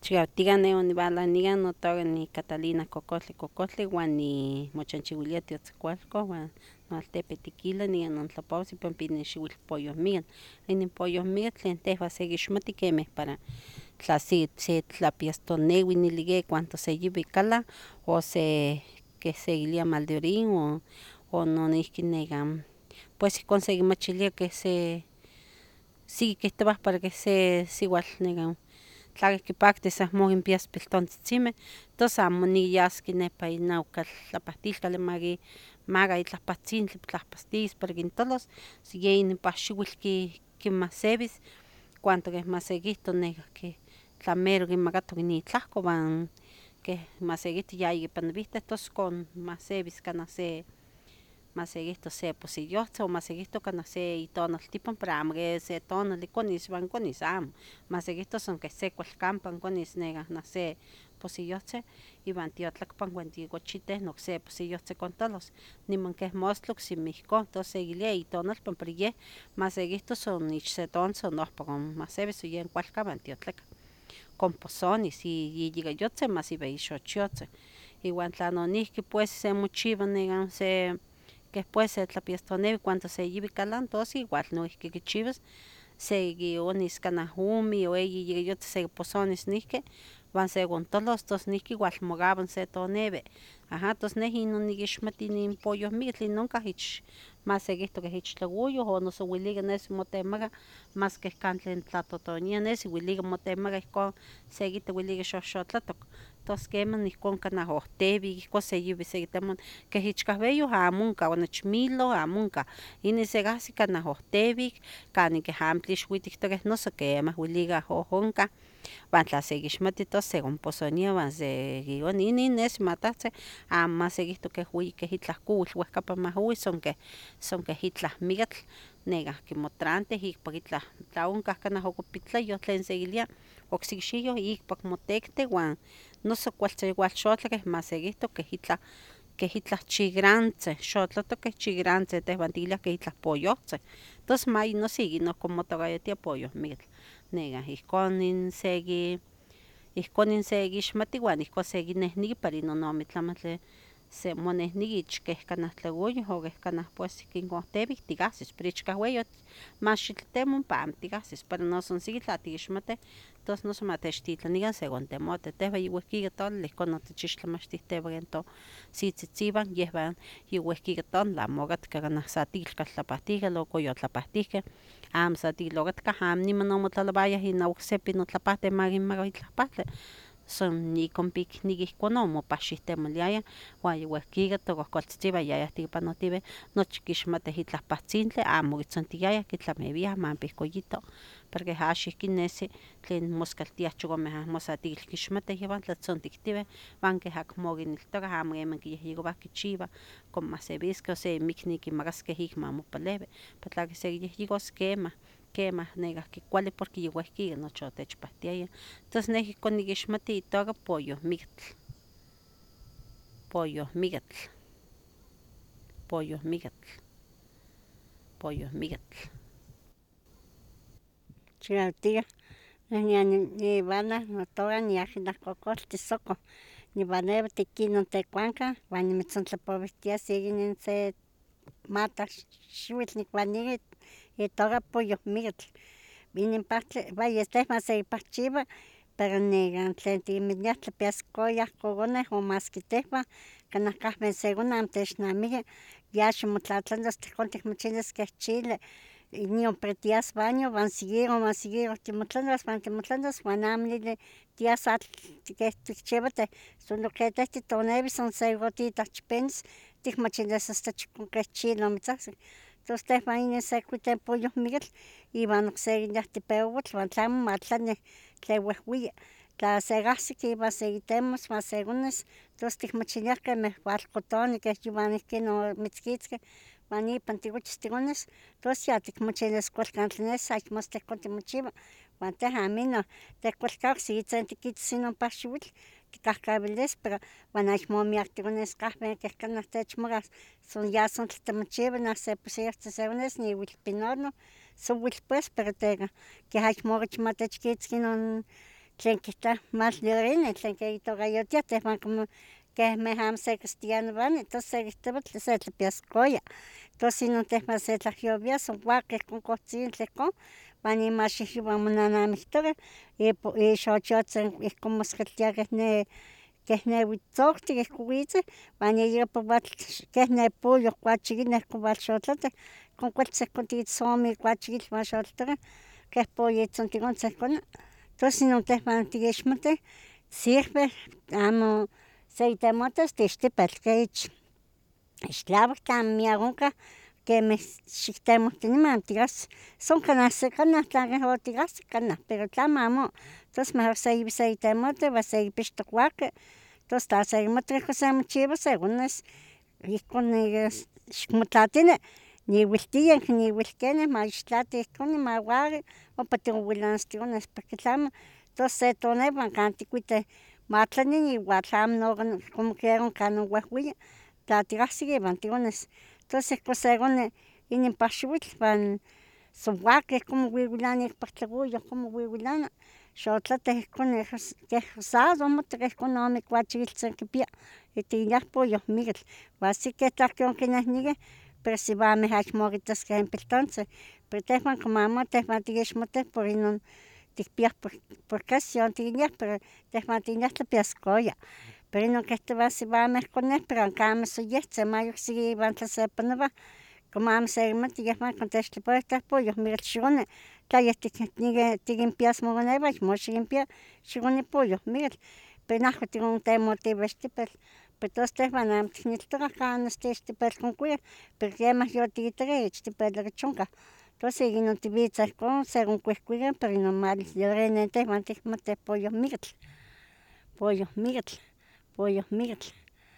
Chikautika ne onivalania notoka Catalina Cocohtli uan nimochanchiuilia Tiotzcualco uan noaltepe Tiquila nikan ontlapouas ipan xiuitl pollohmikatl. Inin pollohmikatl tlen tehwan sekixmati kemeh para tla se tlapiastoneui nili cuando seyivi kalah o se keh sekilia maldeorin o noihki nekan pues ihkon sekimachilia keh se siki kihtowah para keh se siuatl nekan tla keh kipaktis ahmo kinpias piltontzitzinmeh tos amo moneki yaski nepa inahuak tlapahtilkali maka itlah pahtzintli itlah pastillas para kintolos yeh nipan xiuitl kinmahsewis cuando keh masekihto nekahki tla mero kimakatok itlahko uan keh masekihto yayi kipanolitih tos ihkon mahsewis kanah se masekihto se pocillohtzin o masekihto kanah se itonaltipan para amo keh se tonali konis uan konis amo masekihto san keh se kualkampan konis kanah se pocillohtzin iwan tiotlakpan cuando yikochiteh in okse pocillohtzin kontolos niman keh mostla oksemi ihkon tos sekilia itonalpan pero yeh masekihto son ich se tontzin son ohpa konmahsewis o yen kualkan iwan tiotlakah konposonis iyikayotzin mas iwan ixochiotzin iwan tla nonihki pues se mochiwa nekan se keh pues se tlapiastoneui cuando seyivi kalan tos igual noihki kichiwas sekionis kanah ome o eyi iyikayotzin sekiposonis nihki uan sekontolos tos noihki igual mokaua se toneui aha tos neh inon nikixmati inin pollohmikatl inon onkah ich masekihto keh ich tlaoyoh o noso welika nesi motemaka mas keh kan tlen tlatotonia nesi welika motemaka ihkon sekita welika xohxotlatok tos kemah ihkon kanah ohtewik ihkon seyivi sekitemua keh ichkaueyo amo onkah uan ich milo amo onkah inin sekahsi kanah ohtewik kanin keh amo tlixuitihtokeh noso kemah welika ohonkah uan tla sekixmati tos sekonposonia uan sekionih inin nesi matahtzin amo masekihto keh wei keh itlah kowitl uehkapan mahoui son keh itlah mikatl nekahki motranteh ikpak itlah tla onkah kanah okopitlayoh tlen sekilia oksiki xiyo ikpak motekti uan noso kualtzin walxotla keh masekihto keh itlah chikrantzin xotlatok keh chikrantzin tehwan tikiliah keh itlah pollohtzin tos mayi noso ik inon motokayutia pollohmikatl nekah ihkon ihkon sekixmati uan ihkon sekinehneki para inon ome tlamantli monehneki ich keh kanah tlaoyoh o keh kanah pues ihkin ohtewik tikahsis pero ich kah weyi mas xitlatemo ompa amo tikahsis pero noso siki tla tikixmatih tos noso matechtitlanikan sekontemotin tehwan yi wehkika tonali ihkon otechixtlamachtihtiaya ken tositzitziwan yehwan yi wehkika tonal amo okatka kanah sa tikitl kaltlapahtikeh o koyotlapahtikeh amo sa tikitl okatka amo niman omotlalowayah inawak sepa non tlapahtin makinmaka itlah pahtli son ika pikniki ihkon omopahxihtemoliayah uan yi wehkika tokohkoltzitziwan yayah tekipanotiweh nochi kixmatih itlah pahtzintli amo kitzontiayah kitlamewiah mampihkoyito pero keh axan ihkin nesi tlen moskaltiah chokomeh amo sa tikitl kixmatih yehuan tlatzontiktiweh uan keh akmo kineltokah amo keman kiyehyekowah kichiwah konmahsewiskeh o se inmikni kinmakaskeh ik mamopaleui pero tla sekiyehyekos kemah nekahki kuali porque yi wehkika nochi otechpahtiaya tos neh ihkon nikixmati itoka pollohmikatl Chikautika neh nivala notoka niagina Cocohtli Soco nipaleua de ik inon tekuankan uan nimitzontlapovihtia inin se mataxiuitl nikbaliki itoka pollohmikatl inin pahtli vaya tehwan sekipahchiua pero nekan tlen tikinmiliah tlapiaskoyah kokoneh o maski tehwan kanah kahwen segunda amo technamiki yaxan motlatlanas ihkon tikmochilis keh chile nion pero tias baño uan seguido timotlanas uan amo nili tias atl keh tikchiuatih sino que teh titonewis san se gotitas tikmochilis hasta keh chile omitzahsi tos tehwan inin sekuita pollohmikatl iwan okse kiliah tepeuatl uan tlamo matlani tlen wehweyi tla sekahsiki iwan sekitemos uan sekonis tos tikmochiliah kemeh walkotonih keh iwan ihkin mitzkitzkih uan ipan tikochis tikonis tos ya tikmochilis kualkan tlen nesi ayekmo ihkon timochiua uan teh amo inon teh kualkan okse tikitas inon pahxiuitl tikahkawilis pero uan ayekmo miak tikonis kahwen keh kanah techmakas son ya son timochiua nah se pocillohtzin sekonis niuitl pinoloj souitl pues pero teka keh ayekmo okachi matechkitzki inon tlen kita más librine, tlen kitokayotia tehwan como kehmeh amo sekistianowani, tos sekihtowa se tlapiaskoya, tos inon tehwan se tlahyowia sonkuakeh ihkon kohtzintli ihkon, wan imaxiuiwan monanamiktokeh, ixochyotzin ihkon moskaltia keh ne witzoktik ihkon witzeh, wan yeyipa keh ne pollo kuachikineh ihkon walxotlatih, ihkon kualtzin ihkon tikitzomeh kuachikitl walxotlatokeh, keh pollitzontikontzin ihkon, tos inon tehwan tikixmatih sirve amo seitemotos de ixtepetl keh ich tlauak tlamo miak onkah kemeh xiktemohtini amo tikahsis, son kanah tla keh otikahsik kanah, pero tlamo amo, tos mejor seitemoto wan sekipixtok waki, tos tla sekimati ihkon semochiwa sekonis ihkon xikmotlatini niwiltiah, niwilkenih ma ixtlati ihkon ma waki ompa tikonwilanas porque tlamo tos se tonewan kan tikuiteh matlanini iwan tlamo como quiera onkan wehweyi, tla tikahsik iwan tikonis, tos ihkon sekoni inin paxiwitl wan son waki ihkon mowiwilana ikpak tlakoyoh ihkon mowiwilana, xotlatih ihkon keh rosado mota keh ihkon ome kuachiltzin kipia, itoyah pollohmikatl, wan siki tlahki onkinehnikeh pero siwameh ayekmo kitaskeh n piltontzin, pero tehwan como amo tehwan tikixmatih por inon tikpiah procasión tikniah, pero tehwan tikniah tlapiaskoya, pero inon kihtowah siwameh koneh pero ankamo son yehtzin mayoksiki iwan tlasepanowah, como amo sekimati yehwan ihkon techtlapowiah itlah pollohmikatl xikoni, tla yeh tikinpias mokonewan ayekmo xikinpia, xikoni pollohmikatl, pero nahko tikontemotiweh ixtepetl, pero tos tehwan amo tikneltokah kanon ixtepetl konkuiah, pero kemah yotikittakeh ichtepetl onkah, tos ika inon tiwitzah ihkon sekonkuihkuilia pero inon libre tehwan tikmatih pollohmikatl, pollohmikatl, pollohmikatl,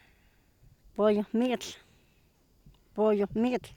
pollohmikatl, pollohmikatl.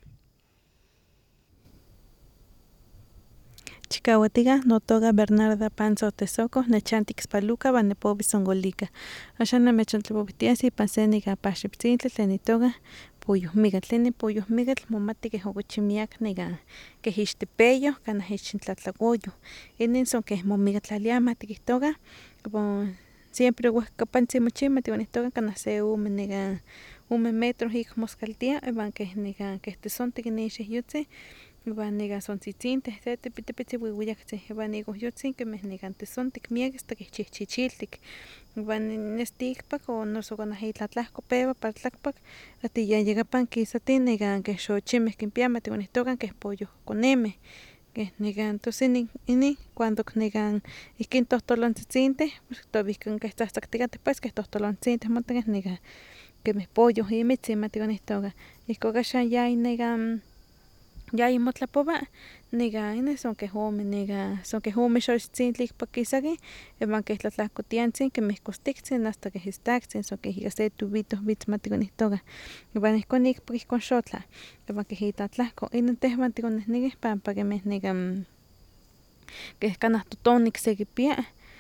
Chikauatika, notoka Bernarda Panzo Tezoco, nechanti Ixpaluca, wan nipowi Songolica. Axan nimechontlapowihtias ipan se paxiptzintli tlen itoka pollohmikatl. Tlen pollohmikatl momati keh okachi miak keh ixtepeyoh kanah ich tlatlakoyoh, inin son keh momikatlaliah matikihtokan como siempre wehkapantzin mochiwa matikonihtokan kanah se ome metros ik moskaltia iwan keh tesontik inin xiwyotzin iwan sontzitzintih se tipitzipitzin wiwiyaktzin iwan ikohyotzin kemeh tesontik miekeh asta keh chihchichiltik, iwan nesti ikpak o noso kanah itlatlahko pewa para tlakpak asta iyayakapan kisatin keh xochimeh kinpia matikonihtokan keh pollohkonemeh, keh tos inin cuando ihkin tohtolontzitzintin kihtowa ihkon keh tzahtzaktikateh pues keh tohtolontzintih mota keh kemih pollo imitzin matikonihtokan, ihkuak axan yayimotlapowa inin son keh ome xochtzintli ikpak kisakih iwan keh tlatlahkotiantzin kemih kostiktzin asta keh istaktzin son keh ika se tubitoh witz matikonihtokan, iwan ihkon ikpak ihkon xotla iwan keh itlatlahko inon tehwan tikonehnikeh panpa kemih keh kanah totonik sekipia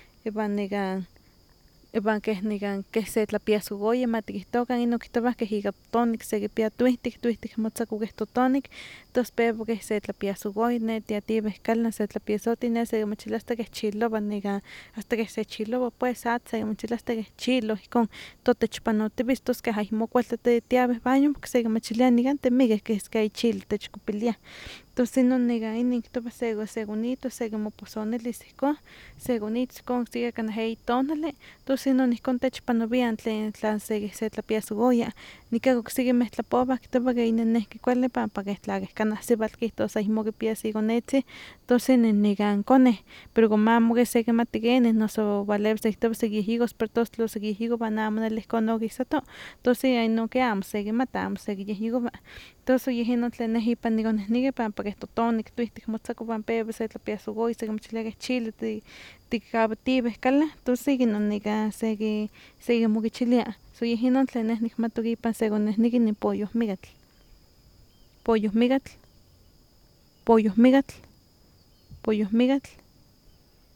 iwan keh se tlapiaskokoya matikihtokan inon kihtowah keh ika totonik sekipia tuihtik motzakui keh totonik tos pewa keh se tlapiaskokoya ne tiatiweh kaleh se tlapiasotin ne sekimachilia asta keh chilowa asta keh se chilowa pues atl sekimachilia asta keh chilo ihkon totech panotiwitz tos keh ayemo kualti tiaweh baño porque sekimachilia nikan timikeh keh ichilo techkopiliah, tos inon inin kihtowa sekonitos sekimoposonilis ihkon, sekonitos ihkon oksiki kanah eyi tonali tos inon ihkon techpanowia tla se tlapiaskokoya, nikah oksekimeh tlapowah kihtowah ke inenehki kuali panpa tla keh kanah siwatl kihtos ayemo kipias ikonetzin tos inin koneh, pero como amo keh sekimati kenin noso walevis sekihtowa sekihyiyos pero tos tla osekihyiko amo neli ihkon okisato tos inon ke amo sekimati amo sekiyihyikowa, tos yeh inon tlen neh ipan nikonehniki panpa keh totonik tuihtik motzakui iwan pewa se tlapiaskokoya sekimachilia keh chilo tikawatiweh kaleh tos ika inon sekimokichilia, so yeh inon tlen neh nikmatok ipan sekonehniki nin pollohmikatl, pollohmikatl, pollohmikatl, pollohmikatl.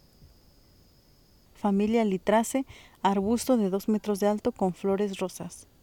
Familia Litrace, arbusto de 2 metros de alto con flores rosas.